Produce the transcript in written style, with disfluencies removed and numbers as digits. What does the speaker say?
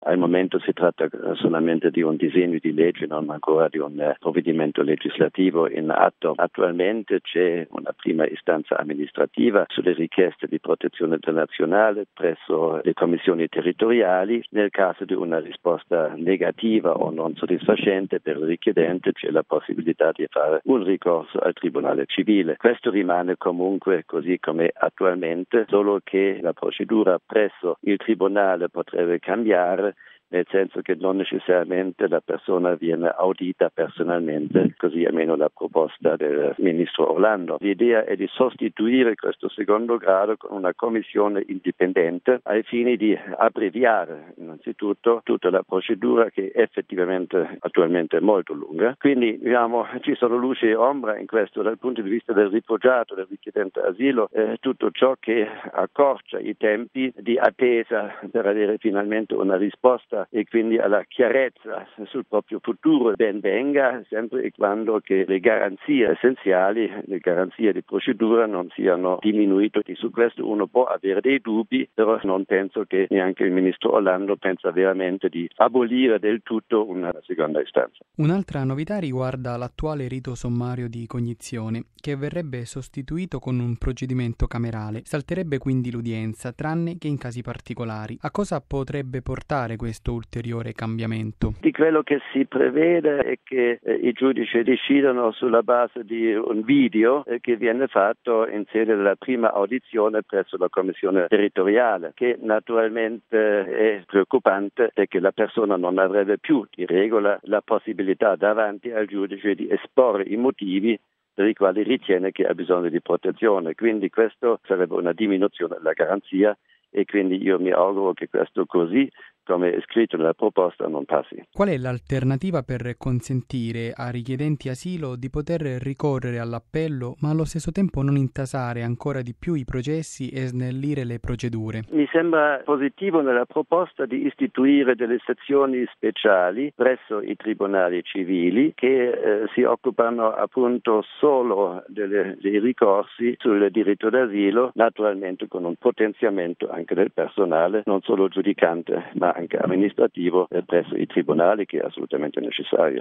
al momento si tratta solamente di un disegno di legge, non ancora di un provvedimento legislativo in atto. Attualmente c'è una prima istanza amministrativa sulle richieste di protezione internazionale presso le commissioni territoriali. Nel caso di una risposta negativa o non soddisfacente per il richiedente c'è la possibilità di fare un ricorso al Tribunale civile. Questo rimane comunque così come attualmente, solo che la procedura presso il Tribunale potrebbe cambiare, nel senso che non necessariamente la persona viene audita personalmente, così almeno la proposta del ministro Orlando. L'idea è di sostituire questo secondo grado con una commissione indipendente ai fini di abbreviare innanzitutto tutta la procedura, che effettivamente attualmente è molto lunga. Quindi ci sono luce e ombra in questo dal punto di vista del rifugiato, del richiedente asilo, tutto ciò che accorcia i tempi di attesa per avere finalmente una risposta e quindi alla chiarezza sul proprio futuro ben venga, sempre e quando che le garanzie essenziali, le garanzie di procedura non siano diminuite. Su questo uno può avere dei dubbi, però non penso che neanche il ministro Orlando pensa veramente di abolire del tutto una seconda istanza. Un'altra novità riguarda l'attuale rito sommario di cognizione, che verrebbe sostituito con un procedimento camerale. Salterebbe quindi l'udienza, tranne che in casi particolari. A cosa potrebbe portare questo ulteriore cambiamento? Di quello che si prevede è che i giudici decidano sulla base di un video che viene fatto in sede della prima audizione presso la commissione territoriale, che naturalmente è preoccupante perché la persona non avrebbe più di regola la possibilità davanti al giudice di esporre i motivi per i quali ritiene che ha bisogno di protezione. Quindi questo sarebbe una diminuzione della garanzia e quindi io mi auguro che questo così come è scritto nella proposta non passi. Qual è l'alternativa per consentire a richiedenti asilo di poter ricorrere all'appello, ma allo stesso tempo non intasare ancora di più i processi e snellire le procedure? Mi sembra positivo nella proposta di istituire delle sezioni speciali presso i tribunali civili che si occupano appunto solo dei ricorsi sul diritto d'asilo, naturalmente con un potenziamento anche del personale, non solo giudicante ma anche amministrativo presso i tribunali, che è assolutamente necessario.